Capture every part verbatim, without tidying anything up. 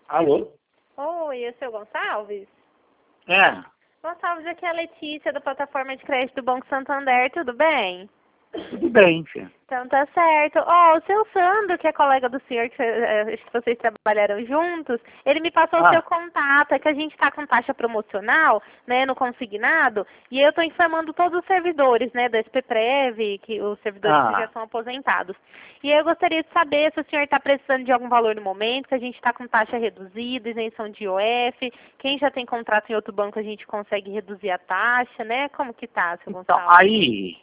Alô? Oi, é o seu Gonçalves? É, Gonçalves, aqui é a Letícia, da plataforma de crédito do Banco Santander, tudo bem? tudo bem, filho. Então tá certo. Ó, o seu Sandro, que é colega do senhor, que eh, acho que vocês trabalharam juntos, ele me passou o Ah, seu contato, é que a gente tá com taxa promocional, né, no consignado, e eu tô informando todos os servidores, né, da S P Prev, que os servidores que já ah, são aposentados. E eu gostaria de saber se o senhor está precisando de algum valor no momento, se a gente está com taxa reduzida, isenção de I O F, quem já tem contrato em outro banco a gente consegue reduzir a taxa, né? Como que tá, seu então, Gonçalves? aí,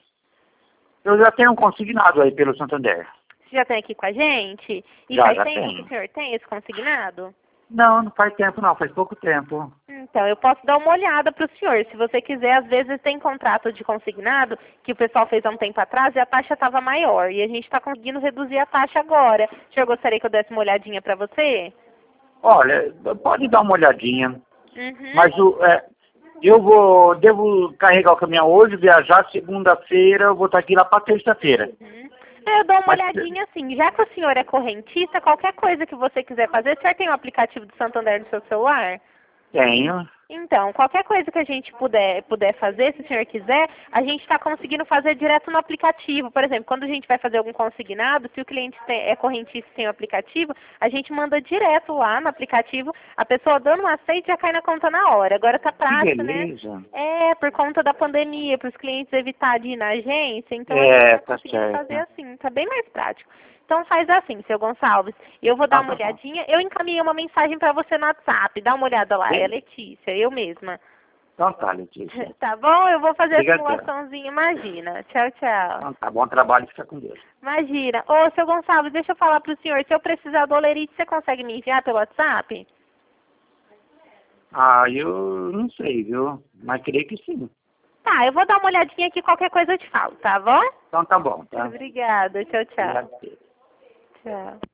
eu já tenho um consignado aí pelo Santander. Você já tem aqui com a gente? E Já, faz já tempo que o tenho. senhor tem esse consignado? Não, não faz tempo não, faz pouco tempo. Então, eu posso dar uma olhada para o senhor. Se você quiser, às vezes tem contrato de consignado que o pessoal fez há um tempo atrás e a taxa estava maior. E a gente está conseguindo reduzir a taxa agora. O senhor gostaria que eu desse uma olhadinha para você? Olha, pode dar uma olhadinha, Uhum. mas o, é, eu vou, devo carregar o caminhão hoje, viajar segunda-feira, eu vou estar aqui lá para terça-feira. Uhum. Eu dou uma Mas olhadinha assim. Já que o senhor é correntista, qualquer coisa que você quiser fazer, o senhor tem o aplicativo do Santander no seu celular? tenho. Então, qualquer coisa que a gente puder, puder fazer, se o senhor quiser, a gente está conseguindo fazer direto no aplicativo. Por exemplo, quando a gente vai fazer algum consignado, se o cliente tem, é correntista e tem o aplicativo, a gente manda direto lá no aplicativo, a pessoa dando um aceite já cai na conta na hora. Agora tá Que prático, né? beleza. É, por conta da pandemia, para os clientes evitar de ir na agência, então a gente É, está tá conseguindo fazer certo. assim, tá bem mais prático. Então faz assim, seu Gonçalves, eu vou dar Então uma tá bom. olhadinha, eu encaminhei uma mensagem para você no WhatsApp, dá uma olhada lá, é a Bem, Letícia, eu mesma. então tá, Letícia. Tá bom? Eu vou fazer a Obrigadão. simulaçãozinha, imagina. Tchau, tchau. Então tá, bom trabalho, fica com Deus. Imagina. Ô, seu Gonçalves, deixa eu falar pro senhor, se eu precisar do olerite, você consegue me enviar pelo WhatsApp? Ah, eu não sei, viu? Mas creio que sim. Tá, eu vou dar uma olhadinha aqui, qualquer coisa eu te falo, tá bom? Então tá bom, tá? Obrigada, tchau, tchau. Obrigado. Tchau.